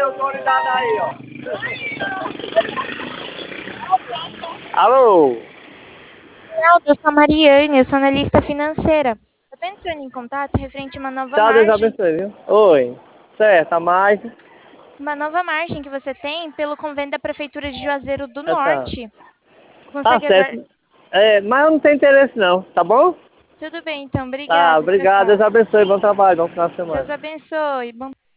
autoridade aí, ó. Alô? Eu sou a Mariane, eu sou analista financeira. Eu estou entrando em contato referente a Tchau, Deus abençoe, viu? Oi. Certo, a mais. uma nova margem que você tem pelo convênio da Prefeitura de Juazeiro do Tá. Norte. Tá Consegue agora? certo. É, mas eu não tenho interesse não, tá bom? Tudo bem, então. Tá, Obrigada. Tchau, obrigado, Deus tchau. abençoe, bom trabalho, bom final de semana. Deus abençoe. Bom